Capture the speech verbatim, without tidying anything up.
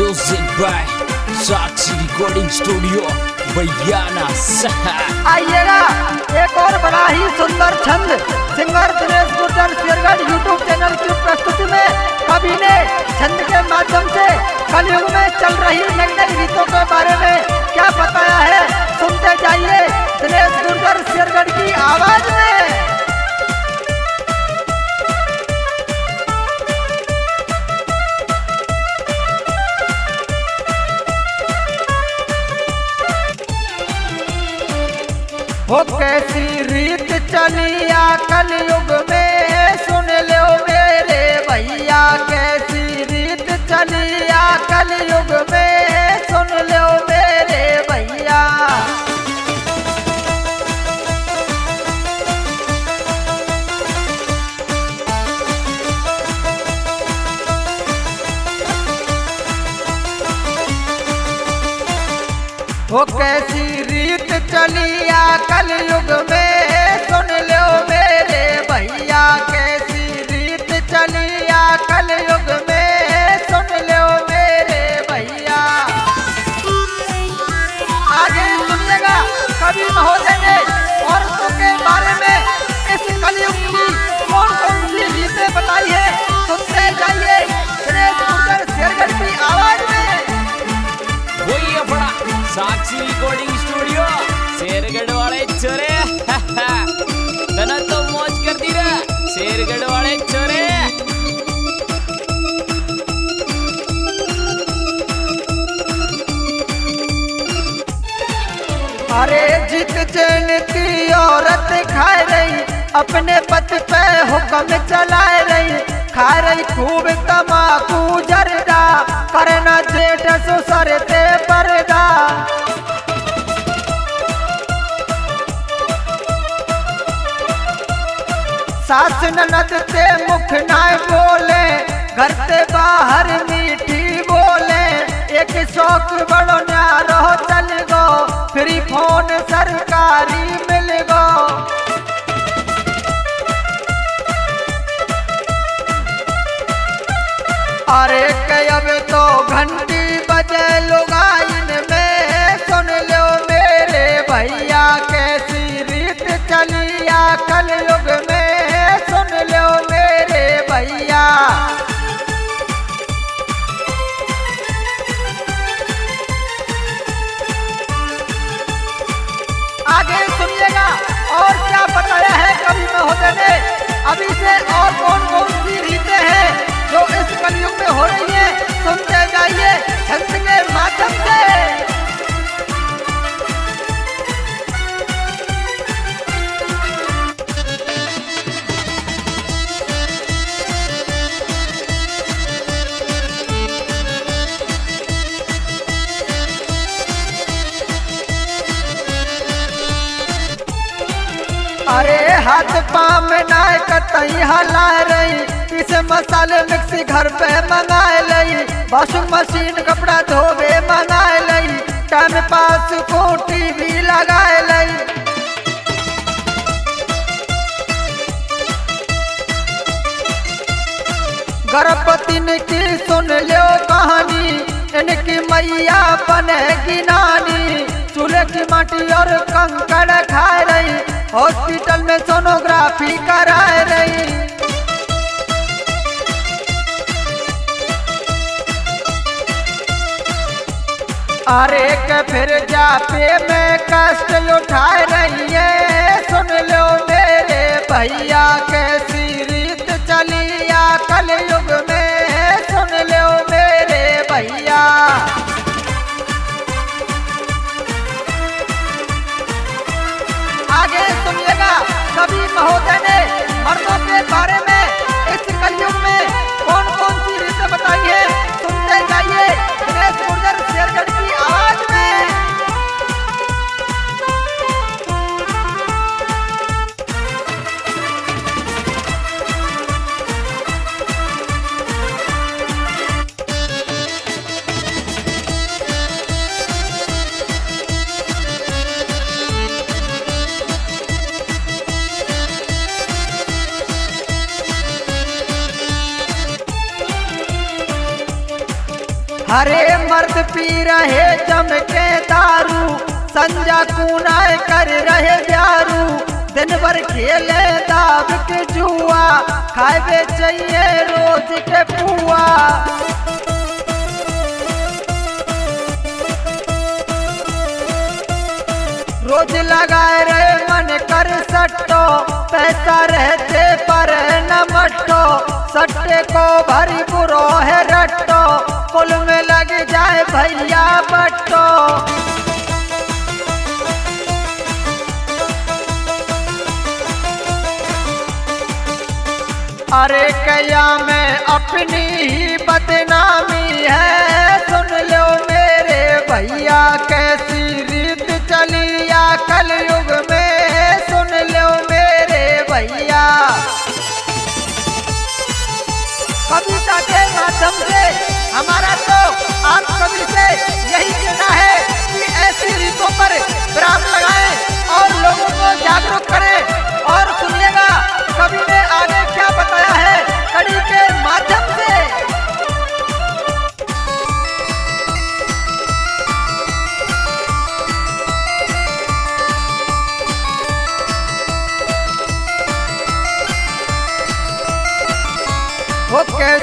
Music by Sakshi recording studio Bayana शहर। आइएगा एक और बड़ा ही सुंदर छंद singer Dinesh Gurjar Shergarh YouTube channel की प्रस्तुति में कवि ने छंद के माध्यम से कलयुग में चल रही नई नई रीतों के बारे में क्या बताया है, सुनते जाइए दिनेश गुर्जर शेरगढ़ की आवाज में। वो कैसी रीत चलिया कलयुग में, सुन लो मेरे भैया कैसी रीत चलिया कलयुग में, सुन लो मेरे भैया। वो कैसी रीत चलिया कलयुग में, सुन लो मेरे भैया कैसी रीत चलिया कलयुग में, सुन लो मेरे भैया। आगे सुनिएगा कवि महोदय ने औरतों के बारे में इस कलयुग की कौन कौन सी रीतें बताई है, सुनते जाइए दिनेश गुर्जर शेरगढ़ की आवाज में। वही अपना साक्षी रिकॉर्डिंग स्टूडियो शेरगढ़ वाले चोरे तना तो मौज कर दी रे शेरगढ़ वाले चोरे। अरे जित जैन की औरत खा रही, अपने पति पे हुक्म चलाए रही, खा रही खूब तमाकू जर्दा, करना जेठ ससुर ते पर्दा। सास ननद ते मुख ना बोले, घर से बाहर मीठी बोले, एक शौक बड़ो न्यारो चल गो, फ्री फोन सरकारी मिल गो। अरे कब तो घंटी बजे लुगाइन में, सुन लो मेरे भैया कैसी रीत चलिया कलयुग में, सुन लो मेरे भैया। आगे सुनिएगा और क्या बताया है कवि महोदय ने, अभी से और कौन कौन सी रीतें हैं जो इस कलयुग में हो रही है, सुनते जाइए छंद के माध्यम से। अरे हाथ पाँव में नाय कतई हला रही, इस मसाले मिक्सी घर पे मंगाए लई, वॉशिंग मशीन कपड़ा धोबे मंगाए लई, टाइम पास को टीवी लगाए लई। गर्भवती की सुन लो कहानी, इनकी मैया बनेगी नानी, चूल्हे की माटी और कंकड़ खा रही, हॉस्पिटल में सोनोग्राफी कराए रही। अरे के फिर जापे में कष्ट उठाए रही है, सुन लो मेरे भैया कैसी रीत चलिया कलयुग में, सुन लो मेरे भैया। आगे सुनिएगा कवि महोदय ने मर्दों के बारे में इस कलयुग में कौन कौन सी रीतें बताई है, सुनते जाइए दिनेश गुर्जर शेरगढ़ की आवाज में। हरे मर्द पी रहे जम के दारू, संजा कुनाए कर रहे प्यारू, दिन भर खेले दाब के जुआ, खाए चाहिए रोज के पुआ। रोज लगाए रहे मन कर सट्टो, पैसा रहते पर न मट्टो, सट्टे को भरी बुरो है रट्टो, कुल में लग जाए भैया बट्टो। अरे कया में अपनी ही बदनामी है, सुन लो मेरे भैया कैसी रीत चली या कलयुग में, सुन लो मेरे भैया। कविता के माध्यम से हमारा तो आप सभी से यही कहना है कि ऐसी रीतों पर विराम लगाएं और लोगों को जागरूक करें। और सुनिएगा कवि ने आगे क्या बताया है कड़ी के माध्यम से। वो कैसे